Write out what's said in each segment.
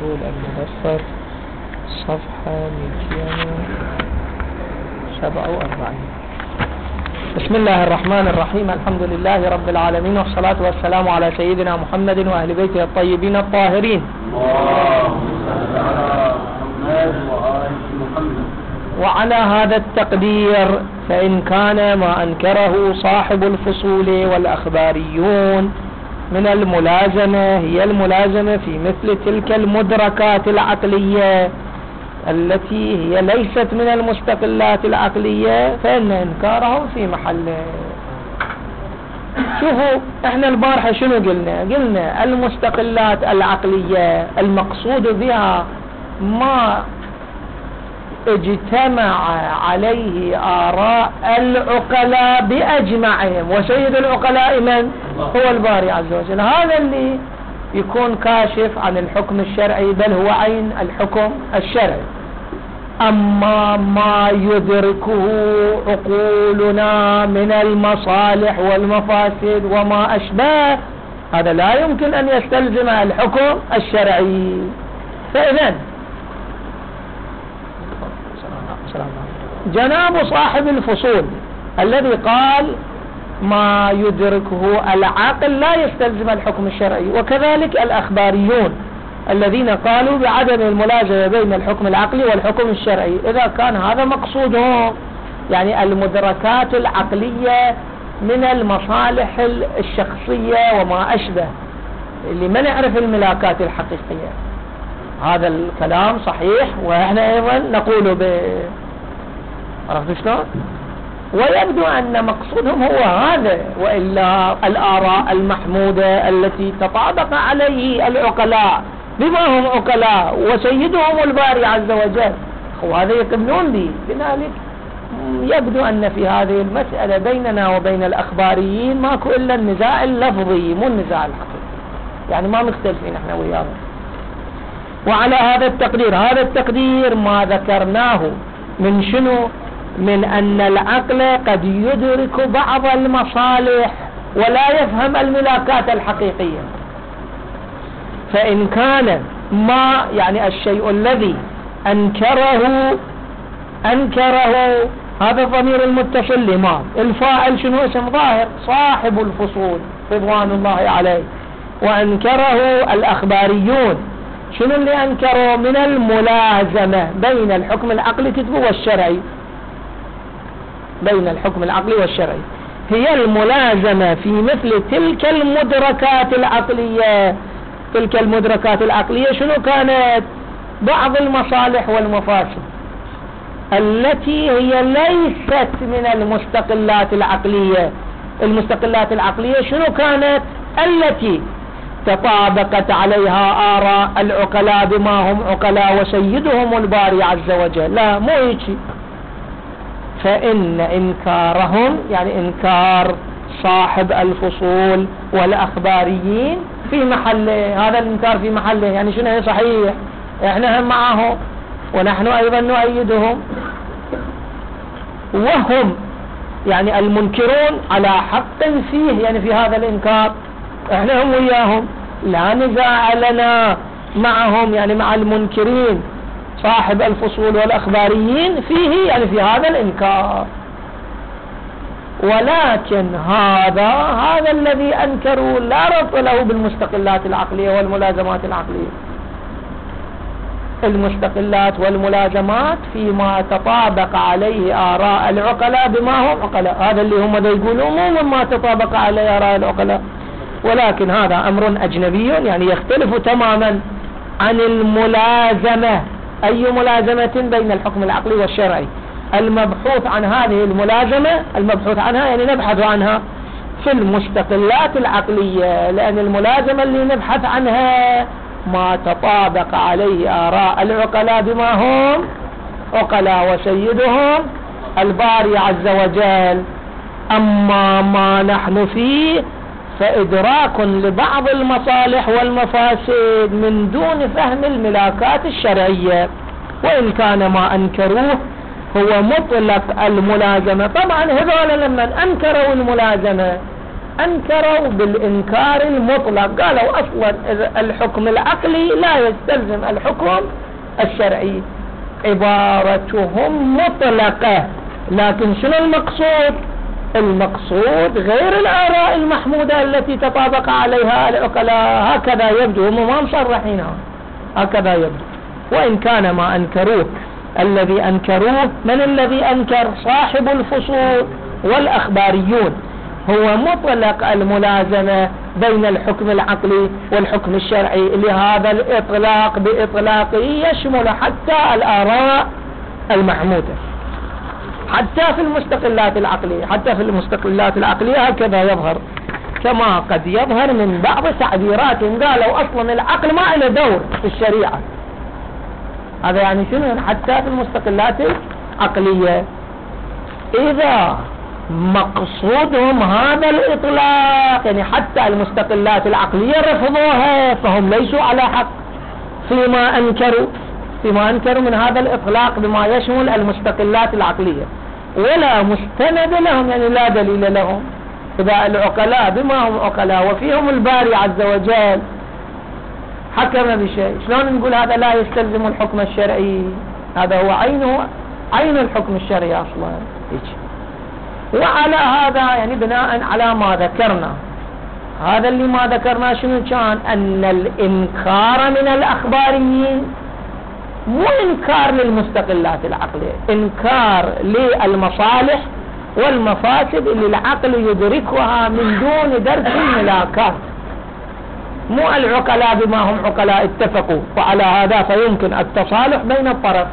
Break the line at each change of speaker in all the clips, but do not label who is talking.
الفصول المظفر صفحة 247. بسم الله الرحمن الرحيم. الحمد لله رب العالمين، والصلاة والسلام على سيدنا محمد وأهل بيته الطيبين الطاهرين. وعلى هذا التقدير فإن كان ما أنكره صاحب الفصول والأخباريون من الملازمة هي الملازمة في مثل تلك المدركات العقلية التي هي ليست من المستقلات العقلية، فإن إنكارهم في محله. شوفوا احنا البارحة شنو قلنا المستقلات العقلية المقصود بها ما اجتمع عليه آراء العقلاء بأجمعهم، وسيد العقلاء من هو الباري عز وجل. هذا اللي يكون كاشف عن الحكم الشرعي، بل هو عين الحكم الشرعي. أما ما يدركه عقولنا من المصالح والمفاسد وما أشبه، هذا لا يمكن أن يستلزم الحكم الشرعي. فإذن جناب صاحب الفصول الذي قال ما يدركه العقل لا يستلزم الحكم الشرعي، وكذلك الأخباريون الذين قالوا بعدم الملازمة بين الحكم العقلي والحكم الشرعي. إذا كان هذا مقصودهم يعني المدركات العقلية من المصالح الشخصية وما أشبه اللي ما نعرف الملاكات الحقيقية، هذا الكلام صحيح وإحنا أيضا نقوله عرفت شلون؟ ويبدو أن مقصودهم هو هذا، وإلا الآراء المحمودة التي تطابق عليه العقلاء بما هم عقلاء وسيدهم الباري عز وجل وهذا يقبلون به. لذلك يبدو أن في هذه المسألة بيننا وبين الأخباريين ماكو إلا النزاع اللفظي مو النزاع الحقيقي، يعني ما مختلفين احنا وياهم. وعلى هذا التقدير، هذا التقدير ما ذكرناه من شنو؟ من أن العقل قد يدرك بعض المصالح ولا يفهم الملاكات الحقيقية. فإن كان ما يعني الشيء الذي أنكره هذا الضمير المتصل لما الفاعل شنو اسم ظاهر صاحب الفصول رضوان الله عليه، وأنكره الأخباريون شنو اللي أنكروا؟ من الملازمة بين الحكم العقلي والشرعي، بين الحكم العقلي والشرعي هي الملازمة في مثل تلك المدركات العقلية. تلك المدركات العقلية شنو كانت؟ بعض المصالح والمفاسد التي هي ليست من المستقلات العقلية. المستقلات العقلية شنو كانت؟ التي تطابقت عليها آراء العقلاء بما هم عقلاء وسيدهم الباري عز وجل. لا مو هيك. فإن إنكارهم يعني إنكار صاحب الفصول والأخباريين في محله، هذا الإنكار في محله. يعني شنو هي صحيح، احنا هم معه ونحن أيضا نؤيدهم، وهم يعني المنكرون على حق فيه، يعني في هذا الإنكار احنا هم وياهم لا نزاع لنا معهم، يعني مع المنكرين صاحب الفصول والأخباريين فيه، يعني في هذا الإنكار. ولكن هذا الذي أنكروا لا ربط له بالمستقلات العقلية والملازمات العقلية. المستقلات والملازمات فيما تطابق عليه آراء العقلاء بما هم عقلاء، هذا اللي هم يقولون مو مما تطابق عليه آراء العقلاء، ولكن هذا أمر أجنبي يعني يختلف تماما عن الملازمة. أي ملازمة بين الحكم العقلي والشرعي؟ المبحوث عن هذه الملازمة، المبحوث عنها يعني نبحث عنها في المستقلات العقلية، لأن الملازمة اللي نبحث عنها ما تطابق عليه آراء العقلاء بما هم عقلاء وسيدهم الباري عز وجل. أما ما نحن فيه فإدراك لبعض المصالح والمفاسد من دون فهم الملاكات الشرعية. وإن كان ما أنكروه هو مطلق الملازمة. طبعا هذول لما أنكروا الملازمة أنكروا بالإنكار المطلق، قالوا أصلا الحكم العقلي لا يستلزم الحكم الشرعي، عبارتهم مطلقة. لكن شنو المقصود؟ المقصود غير الآراء المحمودة التي تطابق عليها العقلاء، هكذا يبدو، هم ما مصرحينها، هكذا يبدو. وإن كان ما أنكروه الذي أنكروه من الذي أنكر؟ صاحب الفصول والأخباريون، هو مطلق الملازمة بين الحكم العقلي والحكم الشرعي، لهذا الإطلاق بإطلاقه يشمل حتى الآراء المحمودة، حتى في المستقلات العقلية. حتى في المستقلات العقلية هكذا يظهر، كما قد يظهر من بعض تعبيراتهم، قالوا أصلا العقل ما له دور في الشريعة. هذا يعني شنو؟ حتى في المستقلات العقلية. إذا مقصودهم هذا الإطلاق، يعني حتى المستقلات العقلية رفضوها، فهم ليسوا على حق فيما أنكروا من هذا الإطلاق بما يشمل المستقلات العقلية، ولا مستند لهم، يعني لا دليل لهم. إذا العقلاء بما هم عقلاء وفيهم الباري عز وجل حكم بشيء، شلون نقول هذا لا يستلزم الحكم الشرعي؟ هذا هو عين الحكم الشرعي أصلا. وعلى هذا يعني بناء على ما ذكرنا، هذا اللي ما ذكرنا شنو كان؟ أن الإنكار من الأخباريين مو إنكار للمستقلات العقلية، إنكار للمصالح والمفاسد اللي العقل يدركها من دون درك الملاكات. مو العقلاء بما هم عقلاء اتفقوا، وعلى هذا فيمكن التصالح بين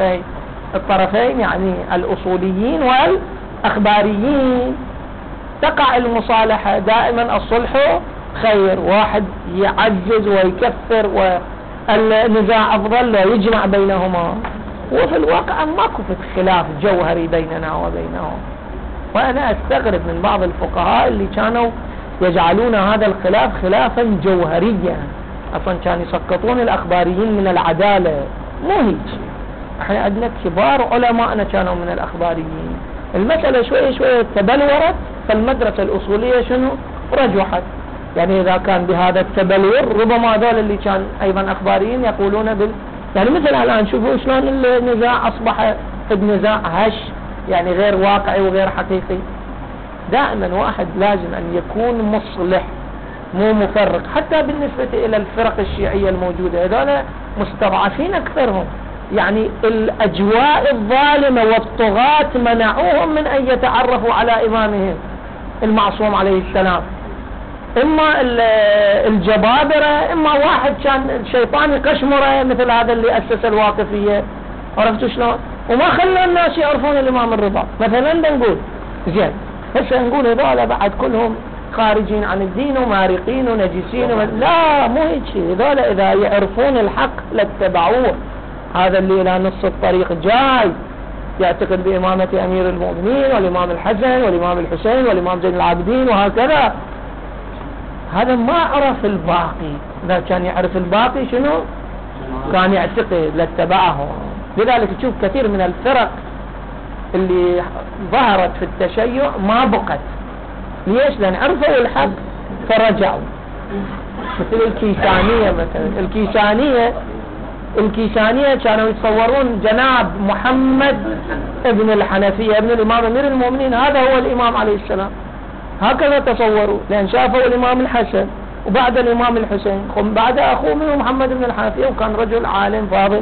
الطرفين يعني الأصوليين والأخباريين، تقع المصالحة. دائما الصلح خير، واحد يعجز ويكفر والنزاع أفضل لا يجمع بينهما. وفي الواقع ماكو خلاف جوهري بيننا وبينهم. وأنا أستغرب من بعض الفقهاء اللي كانوا يجعلون هذا الخلاف خلافا جوهريا، أصلا كانوا يسقطون الأخباريين من العدالة. مو هيك، احنا عندنا كبار علماءنا كانوا من الأخباريين. المسألة شوية شوية تبلورت، فالمدرسة الأصولية شنو؟ رجحت. يعني إذا كان بهذا التبلور ربما هذول اللي كان أيضا أخباريين يقولون يعني مثل الآن شوفوا شلون النزاع أصبح نزاع هش، يعني غير واقعي وغير حقيقي. دائما واحد لازم أن يكون مصلح مو مفرق. حتى بالنسبة إلى الفرق الشيعية الموجودة، هذول مستضعفين أكثرهم، يعني الأجواء الظالمة والطغاة منعوهم من أن يتعرفوا على إمامهم المعصوم عليه السلام. إما الجبابرة، إما واحد كان الشيطان يقشمره مثل هذا اللي أسس الواقفية. عرفتوا شلون؟ وما خلوا الناس يعرفون الإمام الرضا مثلا. نقول زين، هسه نقول هذول بعد كلهم خارجين عن الدين ومارقين ونجسين لا، مو هيك. هذول إذا يعرفون الحق لاتبعوه. هذا اللي إلى نص الطريق جاي يعتقد بإمامة أمير المؤمنين والإمام الحسن والإمام الحسين والإمام زين العابدين وهكذا، هذا ما عرف الباقي. إذا كان يعرف الباقي شنو كان يعتقد لاتبعه. لذلك تشوف كثير من الفرق اللي ظهرت في التشيع ما بقت. ليش؟ لأن عرفوا الحق فرجعوا. مثل الكيسانية مثلا، الكيسانية كانوا يتصورون جناب محمد ابن الحنفية ابن الإمام أمير المؤمنين هذا هو الإمام عليه السلام، هكذا تصوروا، لأن شافوا الإمام الحسن وبعد الإمام الحسين بعد أخوه منه محمد بن الحنفية، وكان رجل عالم فاضل.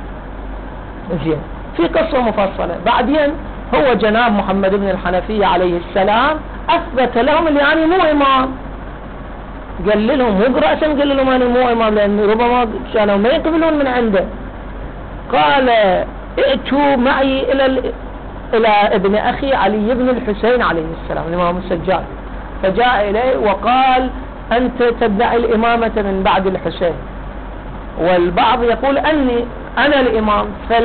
زين، في قصة مفصلة. بعدين هو جناب محمد بن الحنفية عليه السلام أثبت لهم اللي يعني مو إمام. قال لهم مو برأسا، قال لهم أنا مو إمام، لأن ربما كانوا ما يقبلون من عنده. قال ائتوا معي إلى ابن أخي علي بن الحسين عليه السلام الإمام السجاد. فجاء إليه وقال أنت تدعي الإمامة من بعد الحسين، والبعض يقول أنا الإمام،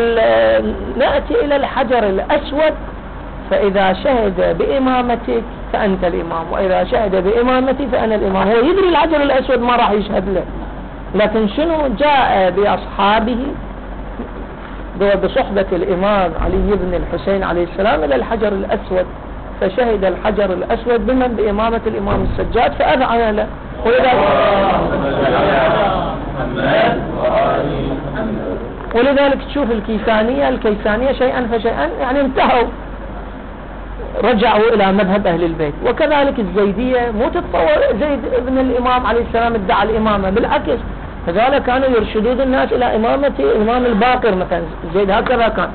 فنأتي إلى الحجر الأسود فإذا شهد بإمامتك فأنت الإمام، وإذا شهد بإمامتي فأنا الإمام. هو يدري الحجر الأسود ما راح يشهد له، لكن شنو جاء بأصحابه بصحبة الإمام علي بن الحسين عليه السلام إلى الحجر الأسود فشهد الحجر الأسود بإمامة الإمام السجاد فأذعن له. ولذلك تشوف الكيسانية شيئا فشيئا يعني انتهوا، رجعوا إلى مذهب أهل البيت. وكذلك الزيدية مو تتصور زيد ابن الإمام عليه السلام ادعى الإمامة، بالعكس فذلك كانوا يرشدون الناس إلى إمامة الإمام الباقر مثلا، زيد هكذا كان.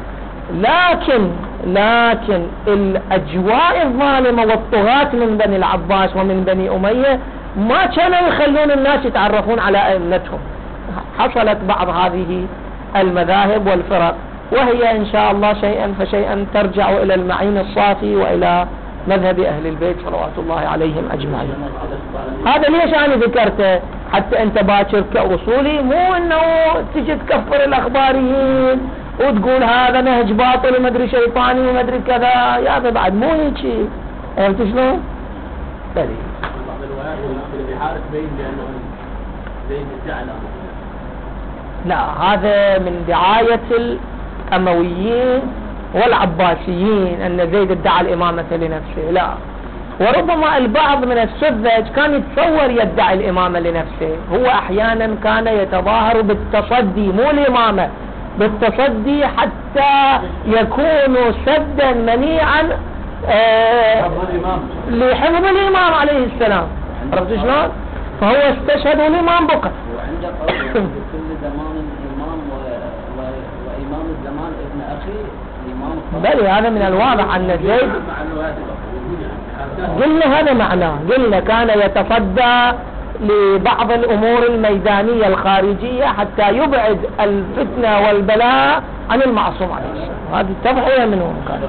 لكن الأجواء الظالمة والطغاة من بني العباس ومن بني أمية ما كانوا يخلون الناس يتعرفون على أئمتهم. حصلت بعض هذه المذاهب والفرق، وهي إن شاء الله شيئا فشيئا ترجع إلى المعين الصافي وإلى مذهب أهل البيت صلوات الله عليهم أجمعين. هذا ليش أنا ذكرته؟ حتى أنت باكر كأصولي مو أنه تجي تكفر الأخباريين وتقول هذا نهج باطل ومدري شيطاني ومدري كذا، يا هذا بعد مو هيك. فهمت شلون؟ بلي لا، هذا من دعاية الأمويين والعباسيين أن زيد ادعى الإمامة لنفسه، لا. وربما البعض من السذج كان يتصور يدعي الإمامة لنفسه، هو أحيانا كان يتظاهر بالتصدي مو الإمامة، بالتصدي حتى يكون سدا منيعا لحفظ الإمام عليه السلام. عرفت شلون؟ فهو استشهد الإمام بقى.
وعند قوله كل زمان الإمام وإمام الزمان ابن أخي الإمام.
بل هذا من الواضح أن زيد قلنا هذا معناه، قلنا كان يتصدى لبعض الأمور الميدانية الخارجية حتى يبعد الفتنة والبلاء عن المعصوم عليه السلام. هذه التضحية منه كان.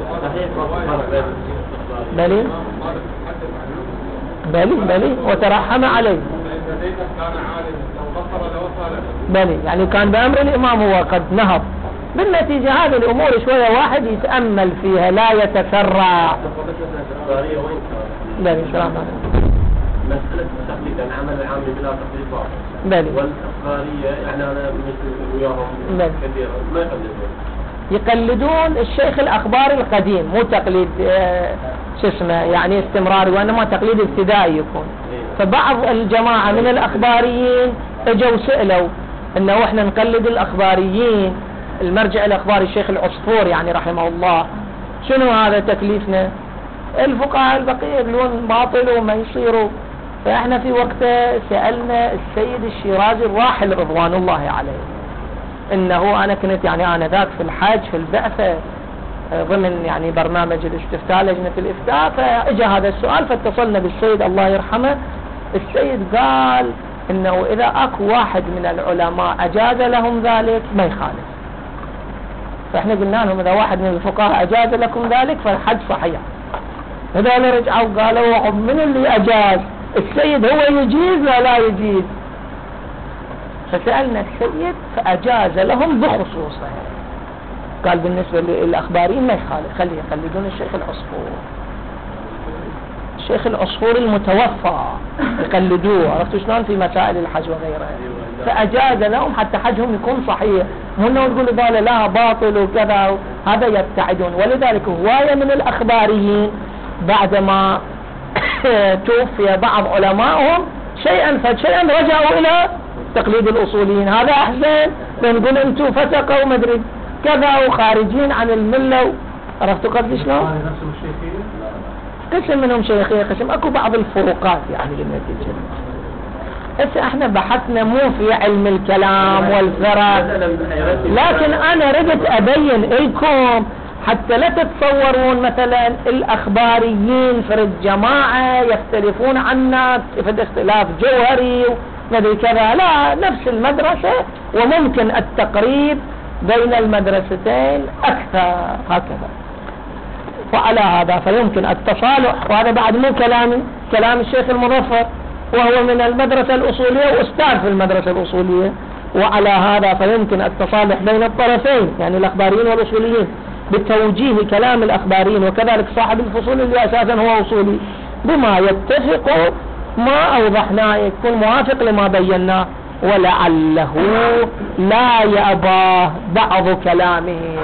بلي وترحم عليه. بلي يعني كان بأمر الإمام هو قد نهض. بالنتيجة هذه الأمور شوية واحد يتأمل فيها لا يتسرع. بلي سلام عليكم.
مسألة التقليد عن عمل العام بلا تقليد واضح.
بلي.
والأخبارية يعني أنا مثل وياهم كثيرا ما
يقلدون الشيخ الأخباري القديم، مو تقليد يعني استمراري، وإنما تقليد ابتدائي يكون. فبعض الجماعة من الأخباريين اجوا سئلوا انه احنا نقلد الأخباريين، المرجع الأخباري الشيخ العصفور يعني رحمه الله، شنو هذا تكليفنا؟ الفقهاء البقية يقولون باطل وما يصيروا. فاحنا في وقته سألنا السيد الشيرازي الراحل رضوان الله عليه، انه انا كنت يعني انا ذاك في الحج في البعثة ضمن يعني برنامج الاستفتاء لجنة الإفتاء، فاجى هذا السؤال فاتصلنا بالسيد الله يرحمه. السيد قال انه اذا اكو واحد من العلماء اجاز لهم ذلك ما يخالف. فاحنا قلنا لهم اذا واحد من الفقهاء اجاز لكم ذلك فالحج صحيح. هذول رجعوا قالوا من اللي اجاز؟ السيد هو يجيز لا يجيز؟ فسألنا السيد فأجاز لهم بخصوصه. قال بالنسبة للأخباريين ما يخالف، خليه يقلدون الشيخ العصفور، الشيخ العصفور المتوفى يقلدوه. عرفتوا شلون في مسائل الحج وغيرها؟ فأجاز لهم حتى حجهم يكون صحيح، مو انه يقولوا باله لا باطل وكذا، هذا يبتعدون. ولذلك هواية من الأخباريين بعدما توفي بعض علمائهم شيئا فشيئا رجعوا إلى تقليد الأصوليين. هذا أحسن بنقول أنتم فسقوا ومدري كذا وخارجين عن الملة. عرفتوا قد شلون؟ قسم منهم شيخية، قسم اكو بعض الفروقات يعني للنتيجة. هسه احنا بحثنا مو في علم الكلام والفرق، لكن انا ردت ابين لكم حتى لا تتصورون مثلا الاخباريين فرد جماعة يختلفون عنا في اختلاف جوهري ومدري كذا، لا، نفس المدرسة وممكن التقريب بين المدرستين اكثر هكذا. وعلى هذا فيمكن التصالح، وهذا بعد مو كلامي، كلام الشيخ المظفر وهو من المدرسة الأصولية وأستاذ في المدرسة الأصولية. وعلى هذا فيمكن التصالح بين الطرفين يعني الأخباريين والأصوليين بتوجيه كلام الأخباريين وكذلك صاحب الفصول اللي أساسا هو أصولي بما يتفق ما أوضحناه يكون موافق لما بيناه، ولعله لا يأباه بعض كلامه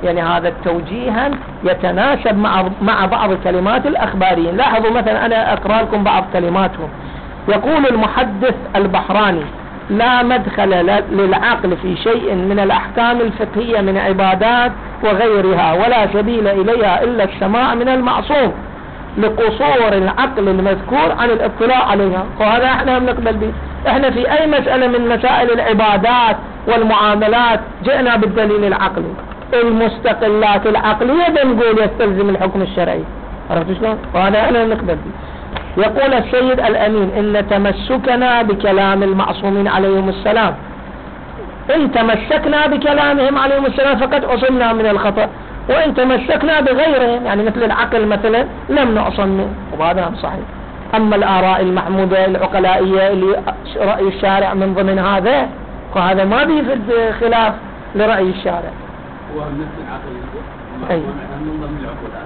يعني هذا توجيها يتناسب مع بعض كلمات الأخباريين. لاحظوا مثلا أنا أقرأ لكم بعض كلماتهم. يقول المحدث البحراني: لا مدخل للعقل في شيء من الأحكام الفقهية من عبادات وغيرها، ولا سبيل إليها إلا السماع من المعصوم لقصور العقل المذكور عن الاطلاع عليها. وهذا احنا نقبل به. احنا في اي مسألة من مسائل العبادات والمعاملات جئنا بالدليل العقلي. المستقلات العقلية بنقول يستلزم الحكم الشرعي. عرفت شلون؟ وهذا احنا نقبل به. يقول السيد الأمين: إن تمسكنا بكلام المعصومين عليهم السلام، إن تمسكنا بكلامهم عليهم السلام فقد عصمنا من الخطأ، وإن تمسكنا بغيرهم يعني مثل العقل مثلا لم نعصم منه، وهذا صحيح. أما الآراء المحمودة العقلائية اللي رأي الشارع من ضمن هذا، فهذا ما بيفيد خلاف لرأي الشارع.
هو مثل العقل من ضمن العقول.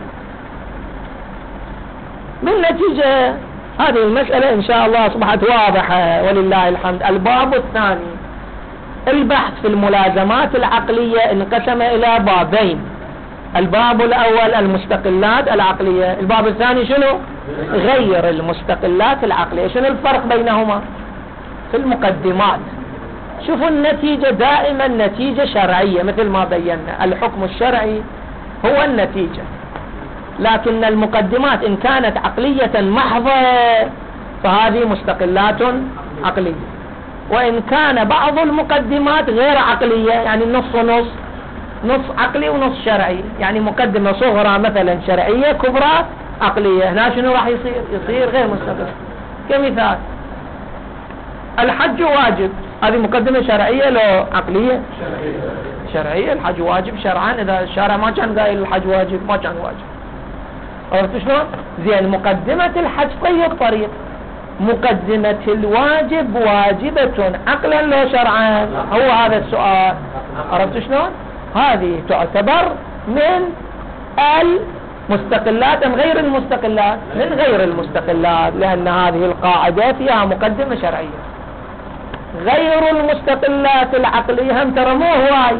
بالنتيجة هذه المسألة إن شاء الله أصبحت واضحة ولله الحمد. الباب الثاني، البحث في الملازمات العقلية انقسم إلى بابين. الباب الأول المستقلات العقلية، الباب الثاني شنو؟ غير المستقلات العقلية. شنو الفرق بينهما؟ في المقدمات. شوفوا النتيجة دائما نتيجة شرعية مثل ما بينا، الحكم الشرعي هو النتيجة، لكن المقدمات إن كانت عقلية محضة فهذه مستقلات عقلية، وإن كان بعض المقدمات غير عقلية يعني نص ونص، نص عقلي ونص شرعي، يعني مقدمة صغرى مثلا شرعية، كبرى عقلية، هنا شنو راح يصير غير مستقل. كمثال الحج واجب، هذه مقدمة شرعية لو عقلية؟ شرعية. الحج واجب شرعا، إذا الشارع ما كان قايل الحج واجب ما كان واجب. عرفت شلون؟ زين مقدمة الحج طريق، مقدمة الواجب واجبة عقلا لو شرعا؟ هو هذا السؤال. عرفت شلون؟ هذه تعتبر من المستقلات أم غير المستقلات؟ من غير المستقلات، لأن هذه القاعدة فيها مقدمة شرعية. غير المستقلات العقلية هم ترى مو هواي.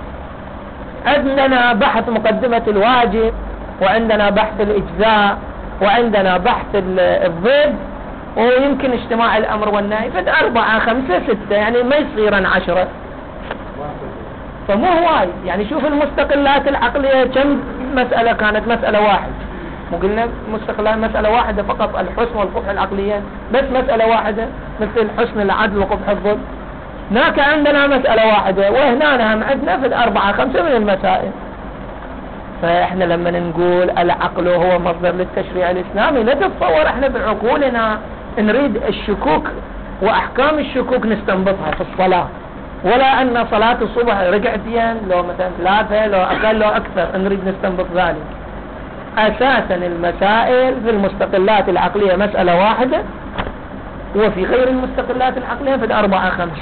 عندنا بحث مقدمة الواجب، وعندنا بحث الإجزاء، وعندنا بحث الضد، ويمكن اجتماع الأمر والنهي، فد 4 5 6 يعني ما يصيرن 10. فمو هواي. يعني شوف المستقلات العقلية كم مسألة كانت؟ مسألة واحدة. مو قلنا مستقلات مسألة واحدة فقط، الحسن والقبح العقليين بس مسألة واحدة، مثل الحسن العدل وقبح الظلم. هناك عندنا مسألة واحدة، وهنا هم عندنا في 4 5 من المسائل. فإحنا لما نقول العقل هو مصدر للتشريع الإسلامي، لا تتصور إحنا بعقولنا نريد الشكوك وأحكام الشكوك نستنبطها في الصلاة، ولا أن صلاة الصبح ركعتين لو مثلا 3 لو أقل لو أكثر نريد نستنبط ذلك. أساسا المسائل في المستقلات العقلية مسألة واحدة، وفي غير المستقلات العقلية في 4 5.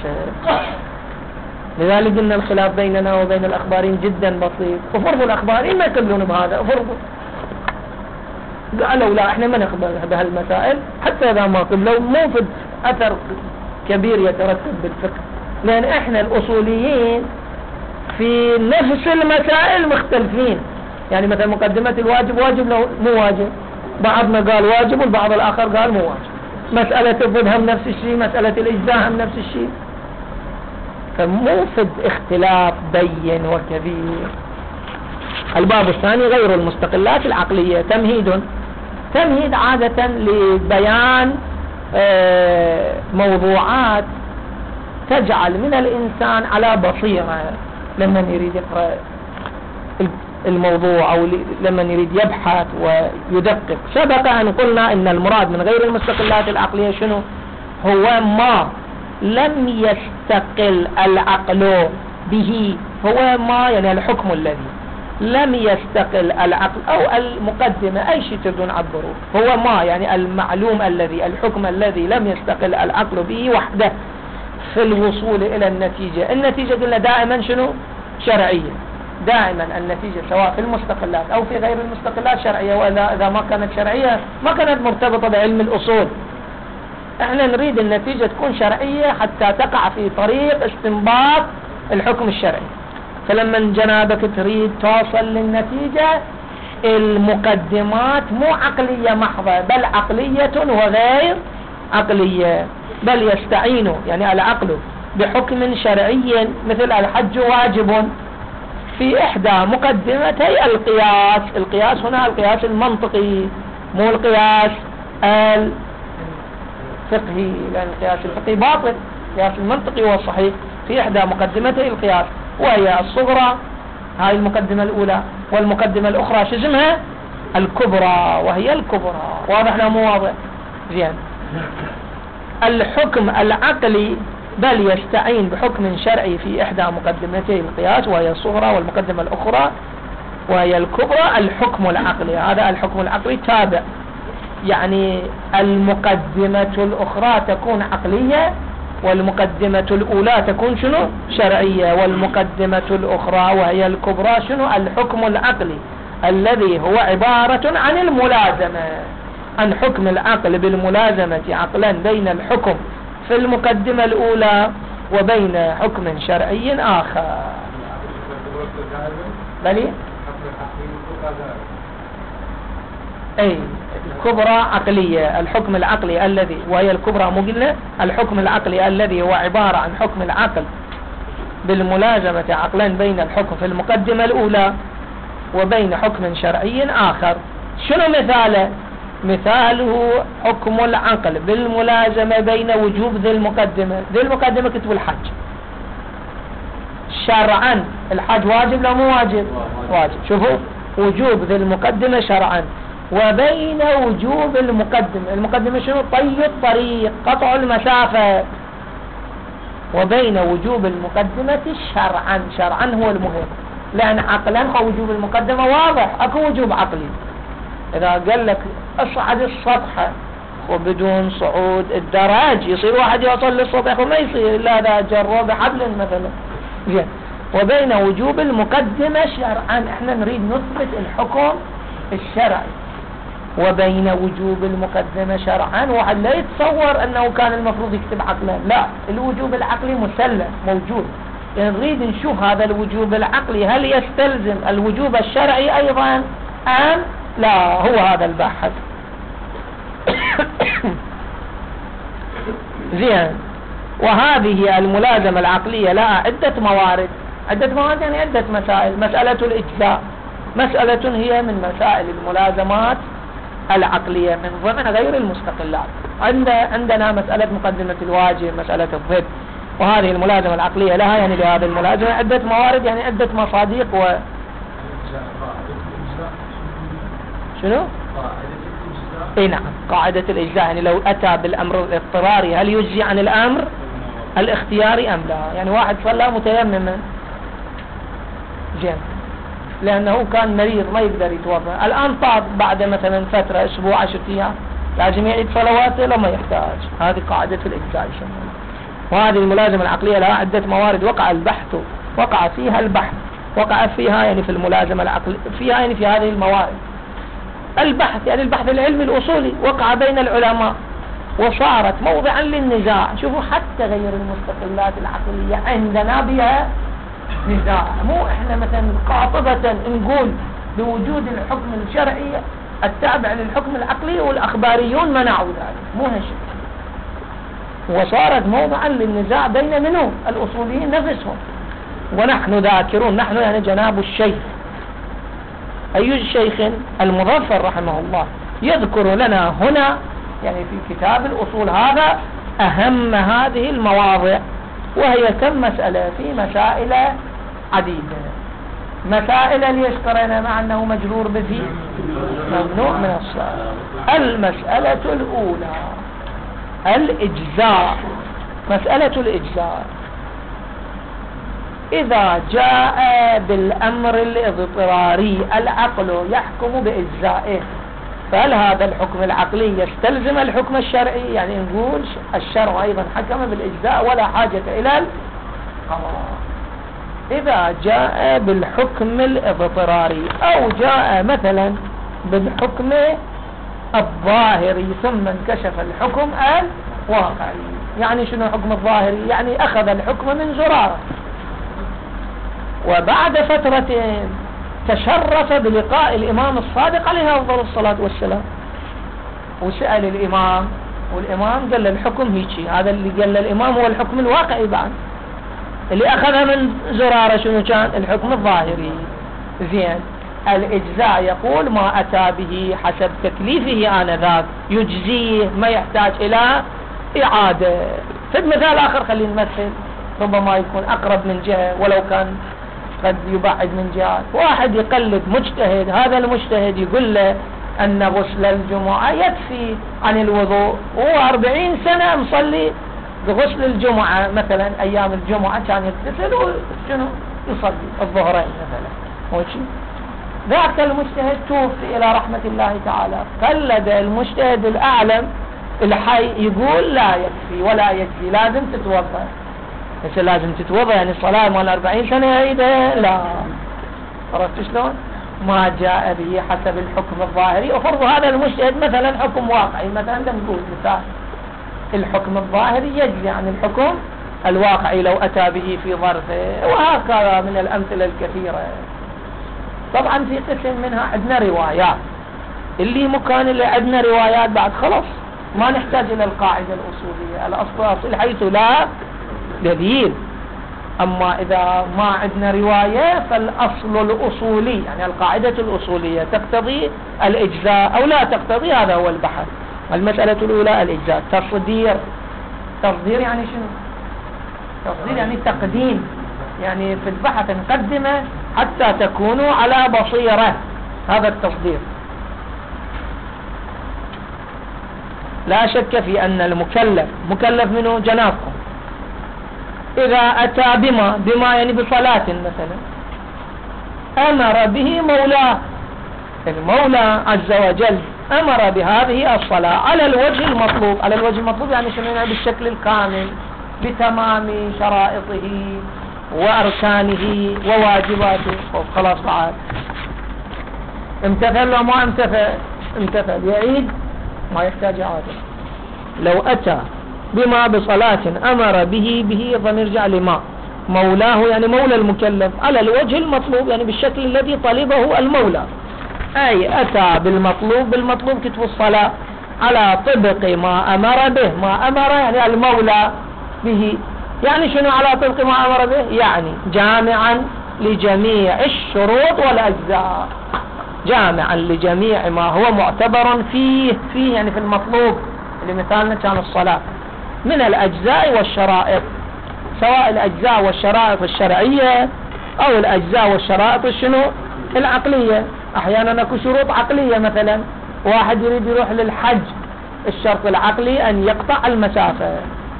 لذلك قلنا الخلاف بيننا وبين الأخبارين جدا بسيط، وفرضوا الأخبارين ما يقبلون بهذا، فرضوا قالوا لا احنا ما نقبل بهالمسائل، حتى إذا ما قبلوا مو في أثر كبير يترتب بالفقه، لأن احنا الأصوليين في نفس المسائل مختلفين. يعني مثلا مقدمة الواجب واجب لو مو واجب، بعضنا قال واجب والبعض الآخر قال مو واجب. مسألة الضد هم نفس الشيء، مسألة الإجزاء هم نفس الشيء. فموفد اختلاف بين وكبير. الباب الثاني غير المستقلات العقلية. تمهيد عادة لبيان موضوعات تجعل من الإنسان على بصيرة لما يريد يقرأ الموضوع أو لما يريد يبحث ويدقق. سبق أن قلنا إن المراد من غير المستقلات العقلية شنو؟ هو ما لم يستقل العقل به، هو ما يعني الحكم الذي لم يستقل العقل أو المقدمة، أي شيء تبدون عبروه، هو ما يعني المعلوم الذي، الحكم الذي لم يستقل العقل به وحده في الوصول إلى النتيجة. النتيجة قلنا دائما شنو؟ شرعية. دائما النتيجة سواء في المستقلات أو في غير المستقلات شرعية، وإذا ما كانت شرعية ما كانت مرتبطة بعلم الأصول. احنا نريد النتيجة تكون شرعية حتى تقع في طريق استنباط الحكم الشرعي. فلما جنابك تريد توصل للنتيجة المقدمات مو عقلية محضة بل عقلية وغير عقلية، بل يستعين يعني العقل بحكم شرعي مثل الحج واجب في إحدى مقدمتي القياس. القياس هنا القياس المنطقي مو القياس الفقهي، لأن القياس الفقهي باطل. القياس المنطقي هو الصحيح في إحدى مقدمتي القياس، وهي الصغرى هاي المقدمة الأولى، والمقدمة الأخرى شو اسمها؟ الكبرى، وهي الكبرى. واضح لا مو واضح؟ زين. الحكم العقلي بل يستعين بحكم شرعي في إحدى مقدمتي القياس وهي الصغرى، والمقدمة الأخرى وهي الكبرى الحكم العقلي. هذا الحكم العقلي تابع، يعني المقدمة الأخرى تكون عقلية والمقدمة الأولى تكون شنو؟ شرعية. والمقدمة الأخرى وهي الكبرى شنو؟ الحكم العقلي الذي هو عبارة عن الملازمة، عن حكم العقل بالملازمة عقلا بين الحكم في المقدمة الأولى وبين حكم شرعي آخر. بلي؟ أي الكبرى عقلية، الحكم العقلي الذي وهي الكبرى مو قلنا الحكم العقلي الذي هو عبارة عن حكم العقل بالملازمة عقلا بين الحكم في المقدمة الأولى وبين حكم شرعي آخر. شنو مثاله؟ مثاله حكم العقل بالملازمة بين وجوب ذي المقدمة. ذي المقدمة كتب الحج شرعا، الحج واجب لا مو واجب؟ واجب. شوفوا وجوب ذي المقدمة شرعا، وبين وجوب المقدمة شنو؟ طي الطريق، قطع المسافة. وبين وجوب المقدمة شرعا هو المهم، لأن عقلا وجوب المقدمة واضح، اكو وجوب عقلي. إذا قال لك اصعد السطح وبدون صعود الدرج يصير واحد يوصل للسطح وما يصير إلا إذا جره بحبل مثلا. وبين وجوب المقدمة شرعا، احنا نريد نثبت الحكم الشرعي. وبين وجوب المقدمة شرعا، واحد لا يتصور أنه كان المفروض يكتب عقلا، لا، الوجوب العقلي مسلم موجود. نريد نشوف هذا الوجوب العقلي هل يستلزم الوجوب الشرعي أيضا أم لا. هو هذا البحث. زين. وهذه الملازمة العقلية لها عدة موارد. عدة موارد يعني عدة مسائل. مسألة الإجزاء مسألة هي من مسائل الملازمات العقلية من ضمن غير المستقلات. عندنا مسألة مقدمة الواجب، مسألة الضد، وهذه الملازمة العقلية لها يعني لهذه الملازمة عدة موارد، يعني عدة مصادق. شنو؟ اي نعم، قاعدة الإجزاء، يعني لو أتى بالأمر الاضطراري هل يجزي عن الأمر الاختياري أم لا؟ يعني واحد صلى متيمما لأنه كان مريض ما يقدر يتوضا، الآن طاب بعد مثلا فترة أسبوع 10 أيام لازم يعيد صلواته لو ما يحتاج. هذه قاعدة الإجزاء يسمونها. وهذه الملازمة العقلية لها عدة موارد وقع فيها البحث، وقع فيها يعني في الملازمة العقلية فيها يعني في هذه الموارد. البحث يعني البحث العلمي الأصولي وقع بين العلماء وصارت موضعا للنزاع. شوفوا حتى غير المستقلات العقلية عندنا بها نزاع، مو احنا مثلا قاطبة نقول بوجود الحكم الشرعي التابع للحكم العقلي والأخباريون منعوا ذلك، مو هالشيء. وصارت موضعا للنزاع بين منهم الأصوليين نفسهم. ونحن ذاكرون، نحن يعني جناب الشيخ أي الشيخ المظفر رحمه الله يذكر لنا هنا يعني في كتاب الأصول هذا أهم هذه المواضع، وهي كم مسألة في مسائل عديدة. مسائل اللي يشترينا مع أنه مجرور به ممنوع من الصلاة. المسألة الأولى الإجزاء. مسألة الإجزاء إذا جاء بالأمر الاضطراري العقل يحكم بإجزائه، فهل هذا الحكم العقلي يستلزم الحكم الشرعي؟ يعني نقول الشرع أيضا حكم بالإجزاء ولا حاجة إلى القضاء. إذا جاء بالحكم الاضطراري أو جاء مثلا بالحكم الظاهري ثم انكشف الحكم الواقعي. يعني شنو حكم الظاهري؟ يعني أخذ الحكم من زرارة، وبعد فترة تشرف بلقاء الإمام الصادق عليه أفضل الصلاة والسلام، وسأل الإمام، والإمام قال الحكم هيك. هذا اللي قال الإمام هو الحكم الواقعي. بعد اللي أخذها من زرارة شنو كان؟ الحكم الظاهري. زين، الإجزاء يقول ما أتى به حسب تكليفه آنذاك يجزيه، ما يحتاج إلى إعادة. في مثال آخر خلينا نمثل، ربما يكون أقرب من جهة ولو كان قد يبعد من جهة. واحد يقلد مجتهد، هذا المجتهد يقول له أن غسل الجمعة يكفي عن الوضوء، هو 40 سنة مصلي بغسل الجمعة، مثلا أيام الجمعة كان يغتسل وشنو يصلي الظهرين مثلا. وشي ذاك المجتهد توفي إلى رحمة الله تعالى، قلد المجتهد الأعلم الحي يقول لا يكفي ولا يكفي، لازم تتوضأ. بس لازم تتوضأ يعني الصلاة مال 40 سنة يعيدها؟ لا. عرفت شلون؟ ما جاء به حسب الحكم الظاهري. وفرض هذا المجتهد مثلا حكم واقعي، مثلا نقول مثال الحكم الظاهري يجزي عن الحكم الواقعي لو أتى به في ظرفه، وهكذا من الأمثلة الكثيرة. طبعا في قسم منها عندنا روايات، اللي مكان اللي عندنا روايات بعد خلص ما نحتاج إلى القاعدة الأصولية، الأصل حيث لا دليل. أما إذا ما عندنا رواية فالأصل الأصولي، يعني القاعدة الأصولية تقتضي الإجزاء أو لا تقتضي، هذا هو البحث. المسألة الأولى الإجزاء. تصدير يعني شنو؟ تصدير يعني تقديم، يعني في البحث نقدمه حتى تكونوا على بصيرة، هذا التصدير. لا شك في أن المكلف مكلف منه جنابكم، إذا أتى بما يعني بصلاة مثلا أمر به مولاه، المولى عز وجل أمر بهذه الصلاة على الوجه المطلوب. على الوجه المطلوب يعني شنو؟ يعني بالشكل الكامل بتمام شرائطه وأركانه وواجباته. خلاص تعال امتثل لو ما امتثل يعيد، ما يحتاج عادة. لو أتى بما بصلاة أمر به ضمير لما مولاه، يعني مولى المكلف على الوجه المطلوب، يعني بالشكل الذي طلبه المولى. أي أتى بالمطلوب كتب الصلاة على طبق ما أمر به. ما أمر يعني المولى به، يعني شنو على طبق ما أمر به؟ يعني جامعا لجميع الشروط والأجزاء، جامعا لجميع ما هو معتبر فيه يعني في المطلوب، اللي مثالنا كان الصلاة، من الأجزاء والشرائط، سواء الأجزاء والشرائط الشرعية أو الأجزاء والشرائط شنو العقلية. أحيانا اكو شروط عقلية، مثلا واحد يريد يروح للحج، الشرط العقلي أن يقطع المسافة،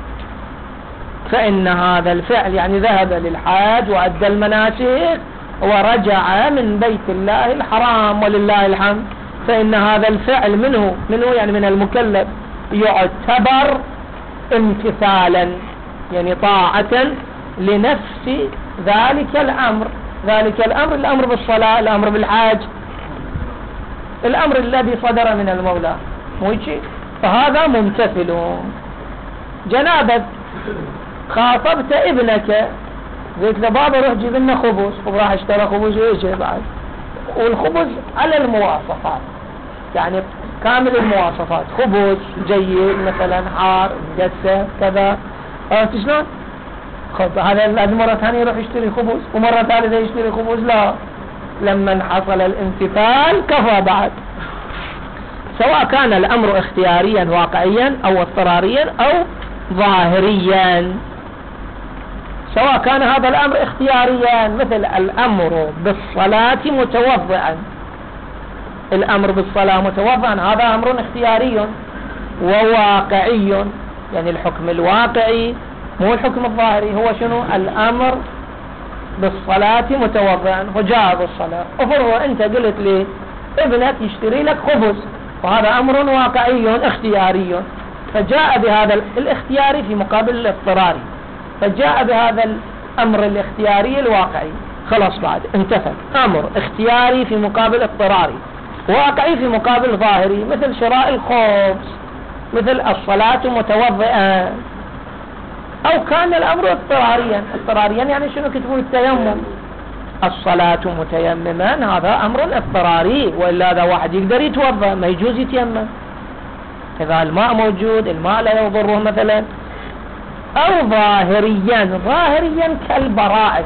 فإن هذا الفعل يعني ذهب للحج وأدى المناسك ورجع من بيت الله الحرام ولله الحمد، فإن هذا الفعل منه يعني من المكلف يعتبر امتثالا، يعني طاعة لنفس ذلك الأمر. الأمر بالصلاة، الأمر بالحاج، الأمر الذي صدر من المولى، فهذا ممتثل. جنابك خاطبت ابنك، قلت له بابا روح جيب لنا خبز، وراح اشترى خبز ويجي بعد، والخبز على المواصفات، يعني كامل المواصفات، خبز جيد مثلا، حار مقسى كذا. عرفت شلون؟ خب هذا لازم مرة ثانية يروح يشتري خبز ومرة ثالثة يشتري خبز؟ لا، لما حصل الامتثال كفى بعد، سواء كان الأمر اختياريا واقعيا أو اضطراريا أو ظاهريا. سواء كان هذا الأمر اختياريا مثل الأمر بالصلاة متوضئا، الأمر بالصلاة متوضئا هذا أمر اختياري وواقعي، يعني الحكم الواقعي مو الحكم الظاهري. هو شنو؟ الأمر بالصلاة متوضئا، وجاء بالصلاة. افرض أنت قلت لي ابنك يشتري لك خبز، وهذا أمر واقعي اختياري، فجاء بهذا الاختياري في مقابل الاضطراري، فجاء بهذا الأمر الاختياري الواقعي، خلاص بعد انتفى. أمر اختياري في مقابل اضطراري، واقعي في مقابل ظاهري، مثل شراء الخبز، مثل الصلاة متوضئا. أو كان الأمر اضطراريا يعني شنو؟ كتبوا التيمم، الصلاة متيمما هذا أمر اضطراري، وإلا إذا واحد يقدر يتوضأ ما يجوز يتيمم إذا الماء موجود، الماء لا يضره مثلا. أو ظاهريا كالبراءة.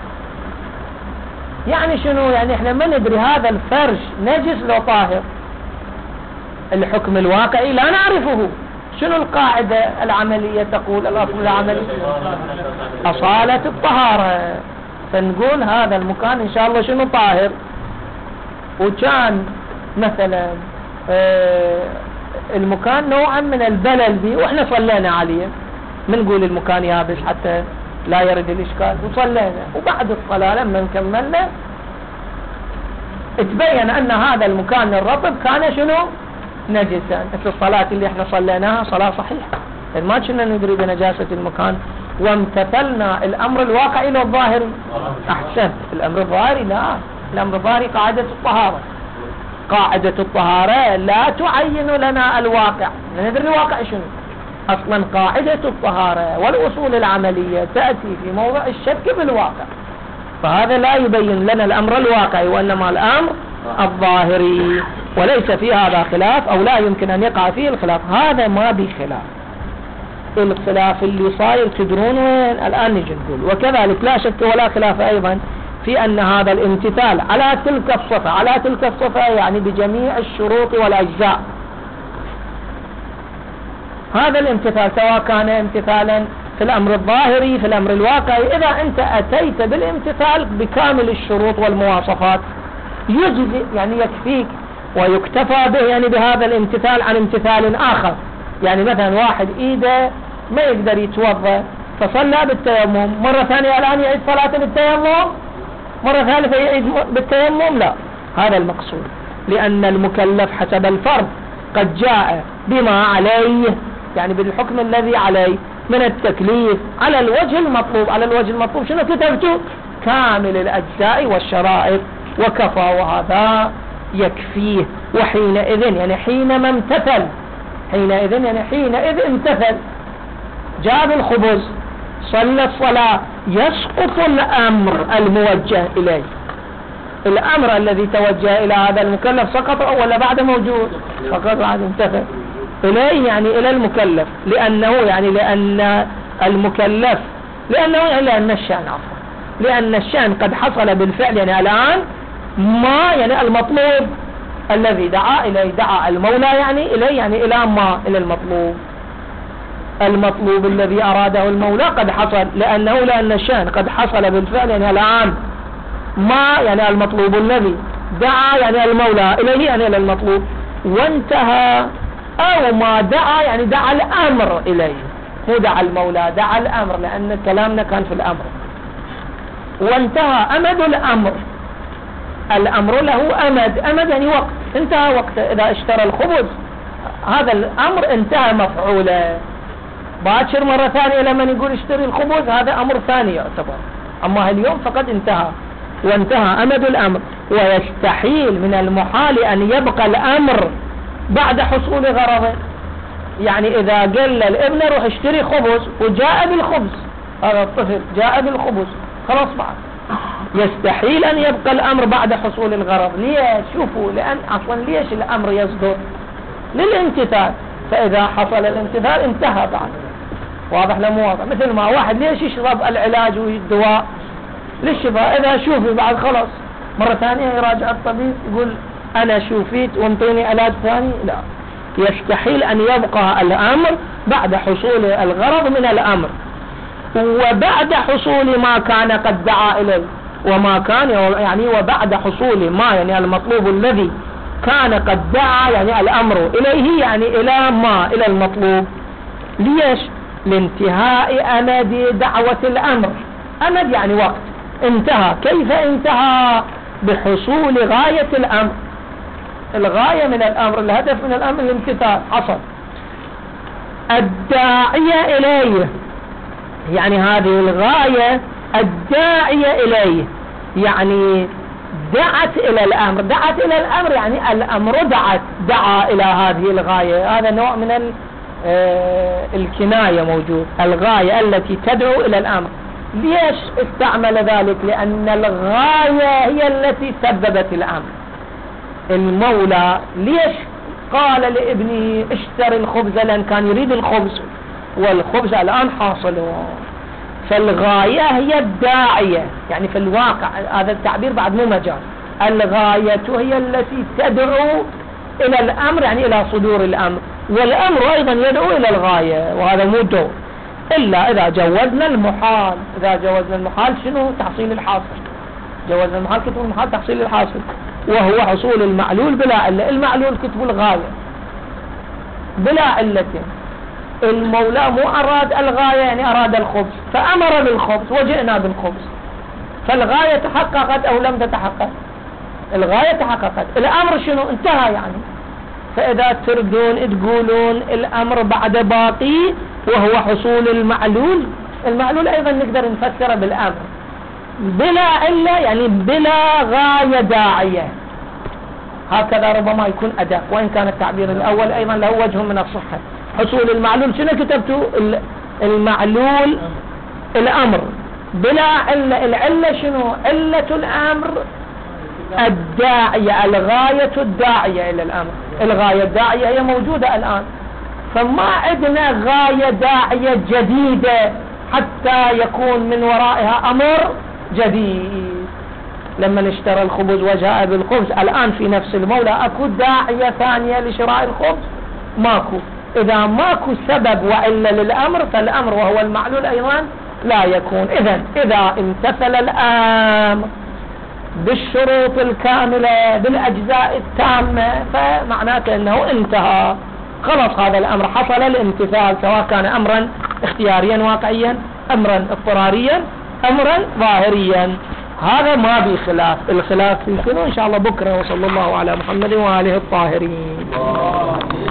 يعني شنو؟ يعني احنا ما ندري هذا الفرش نجس لو طاهر، الحكم الواقعي لا نعرفه. شنو القاعدة العملية تقول؟ الأصل العملي أصالة الطهارة، فنقول هذا المكان إن شاء الله شنو طاهر، وكان مثلا المكان نوعا من البلل به وإحنا صلينا عليه، منقول المكان يابس حتى لا يرد الإشكال، وصلينا، وبعد الصلاة لما كملنا اتبين أن هذا المكان الرطب كان شنو؟ نجسا. مثل الصلاة اللي احنا صليناها صلاة صحيحة، ما كنا ندري بنجاسة المكان وامتثلنا الأمر الواقعي للظاهري. أحسن، الأمر الظاهري لا، الأمر الظاهري قاعدة الطهارة، قاعدة الطهارة لا تعين لنا الواقع، ندري الواقع شنو. أصلا قاعدة الطهارة والأصول العملية تأتي في موضع الشك بالواقع، فهذا لا يبين لنا الأمر الواقعي وإنما الأمر الظاهري، وليس في هذا خلاف أو لا يمكن أن يقع فيه الخلاف. هذا ما بخلاف الخلاف اللي صاير تدرون وين الآن نجي نقول. وكذلك لا شك ولا خلاف أيضا في أن هذا الامتثال على تلك الصفة يعني بجميع الشروط والأجزاء، هذا الامتثال سواء كان امتثالا في الأمر الظاهري في الأمر الواقعي، إذا أنت أتيت بالامتثال بكامل الشروط والمواصفات يجزي، يعني يكفيك ويكتفى به يعني بهذا الامتثال عن امتثال آخر. يعني مثلا واحد إيده ما يقدر يتوضأ فصلى بالتيمم، مرة ثانية الآن يعيد صلاة بالتيمم، مرة ثالثة يعيد بالتيمم، لا، هذا المقصود. لأن المكلف حسب الفرض قد جاء بما عليه، يعني بالحكم الذي عليه من التكليف على الوجه المطلوب. على الوجه المطلوب شنو كتبته؟ كامل الأجزاء والشرائط، وكفى وهذا يكفيه. وحينئذ يعني حينما امتثل، حينئذ امتثل، جاب الخبز، صلى الصلاة، يسقط الأمر الموجه إليه. الأمر الذي توجه إلى هذا المكلف سقط ولا بعد موجود؟ فقط بعد امتثل إليه، يعني إلى المكلف، لأن المكلف لأن الشأن لأن الشأن قد حصل بالفعل. يعني الآن ما يعني المطلوب الذي دعا إليه، دعا المولى يعني إليه، يعني إلى ما إلى المطلوب الذي أراده المولى قد حصل، لأن الشأن قد حصل بالفعل. يعني الآن ما يعني المطلوب الذي دعا يعني المولى إليه يعني إلى المطلوب، وانتهى. أو ما دعا يعني دعا الأمر إليه، هو دعا المولى، دعا الأمر، لأن كلامنا كان في الأمر. وانتهى أمد الأمر له أمد يعني وقت، انتهى وقته. إذا اشترى الخبز هذا الأمر انتهى مفعوله. باكر مرة ثانية لما يقول اشتري الخبز هذا أمر ثاني يعتبر، أما اليوم فقد انتهى، وانتهى أمد الأمر. ويستحيل من المحال أن يبقى الأمر بعد حصول غرضه. يعني إذا قال للابن روح اشتري خبز وجاء بالخبز، هذا الطفل جاء بالخبز، خلاص بعد يستحيل أن يبقى الأمر بعد حصول الغرض. ليش؟ شوفوا، لأن أصلا ليش الأمر يصدر؟ للامتثال، فإذا حصل الامتثال انتهى بعد. واضح لا مو واضح؟ مثل ما واحد ليش يشرب العلاج والدواء للشفاء، إذا شوفي بعد خلاص مرة ثانية يراجع الطبيب يقول أنا شوفيت وانطيني علاج ثاني، لا، يستحيل أن يبقى الأمر بعد حصول الغرض من الأمر، وبعد حصول ما كان قد دعا إليه. وما كان يعني وبعد حصول ما يعني المطلوب الذي كان قد دعا يعني الأمر إليه، يعني إلى ما إلى المطلوب. ليش؟ لانتهاء أمد دعوة الأمر. أمد يعني وقت، انتهى. كيف انتهى؟ بحصول غاية الأمر. الغاية من الأمر، الهدف من الأمر الامتثال، حصل. الداعية إليه يعني هذه الغاية الداعية إليه، يعني دعت إلى الأمر، يعني الأمر دعا إلى هذه الغاية. هذا نوع من الكناية موجود، الغاية التي تدعو إلى الأمر. ليش استعمل ذلك؟ لأن الغاية هي التي سببت الأمر. المولى ليش قال لابنه اشتري الخبز؟ لأن كان يريد الخبز، والخبز الآن حاصل. فالغاية هي الداعية، يعني في الواقع هذا التعبير بعد مو مجاز، الغاية هي التي تدعو إلى الأمر، يعني إلى صدور الأمر، والأمر أيضا يدعو إلى الغاية، وهذا مو دور إلا إذا جوزنا المحال. إذا جوزنا المحال شنو؟ تحصيل الحاصل. جوزنا المحال كتب المحال تحصيل الحاصل، وهو حصول المعلول بلا علة. المعلول كتب الغاية بلا علة. المولى مو أراد الغاية، يعني أراد الخبز فأمر بالخبز وجئنا بالخبز، فالغاية تحققت أو لم تتحقق؟ الغاية تحققت. الأمر شنو؟ انتهى يعني. فإذا تردون تقولون الأمر بعد باقي وهو حصول المعلول، المعلول أيضا نقدر نفسره بالأمر بلا علة، يعني بلا غاية داعية. هكذا ربما يكون أداء، وإن كان التعبير الأول أيضا له وجه من الصحة. حصول المعلول شنو كتبتوا؟ المعلول الأمر بلا علة. العلة شنو؟ علة الأمر الداعية، الغاية الداعية إلى الأمر. الغاية الداعية هي موجودة الآن، فما عندنا غاية داعية جديدة حتى يكون من ورائها أمر جديد. لما اشترى الخبز وجاء بالخبز، الآن في نفس المولى أكو داعية ثانية لشراء الخبز؟ ماكو. إذا ماكو سبب وعلة للأمر، فالأمر وهو المعلول أيضا لا يكون. إذا امتثل الأمر بالشروط الكاملة بالأجزاء التامة، فمعناته أنه انتهى، خلص هذا الأمر حصل الامتثال، سواء كان أمرا اختياريا واقعيا، أمرا اضطراريا، أمرا ظاهريا. هذا ما بخلاف. الخلاف في شنو؟ إن شاء الله بكرة. وصلى الله على محمد وآله الطاهرين.